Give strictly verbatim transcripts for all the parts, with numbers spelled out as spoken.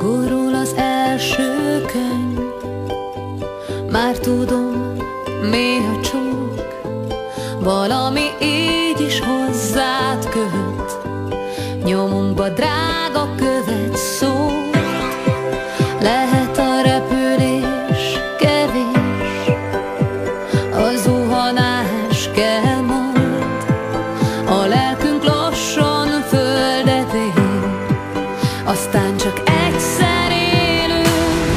Gurul az első könyv, már tudom, mély a csók, valami így is hozzád köt, nyomunkba drága követ szó. Lehet a repülés kevés, a zuhanás kell majd, a lelkünk lassan földet ér, aztán csak egyszer élünk.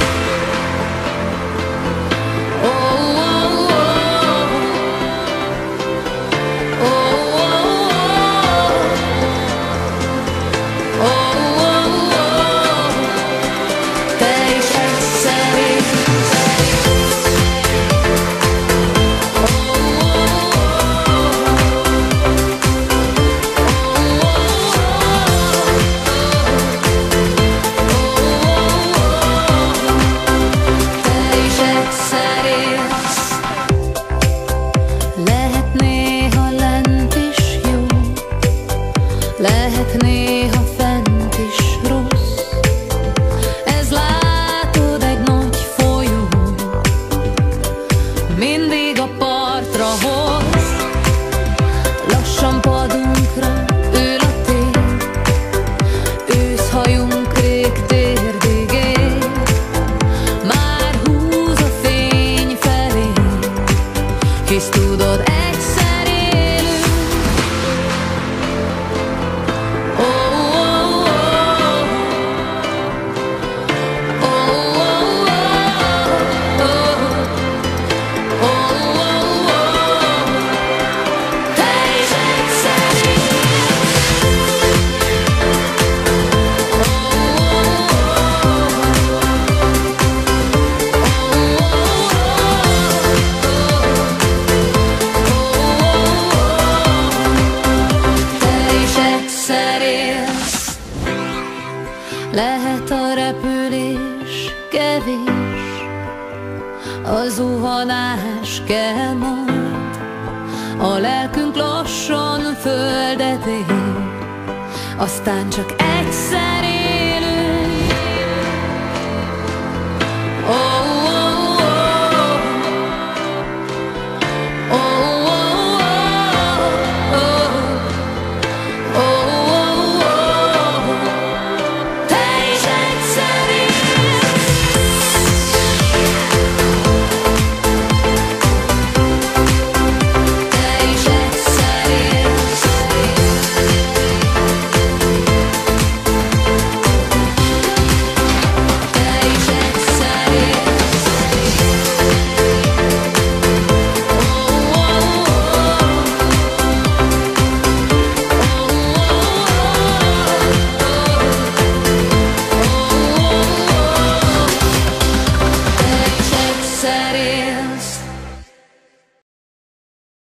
Oh, oh, oh. Oh, oh, oh. Oh, te is egyszer élsz. Lehet néha lent is jó, lehet néha fent is rossz. Ez látod egy nagy folyó, mindig a partra hoz. Lassan padunkra ül a tél, őszhajunk rég térdig ér. Már húz a fény felé, hisz tudod, egyszer élünk. Oh, oh, oh. Oh, oh, oh. Oh, oh, oh. Te is egyszer élsz. Oh, oh, te is egyszer élsz. Lehet a repülés kevés, a zuhanás kell majd, a lelkünk lassan földet ér, aztán csak egyszer élsz.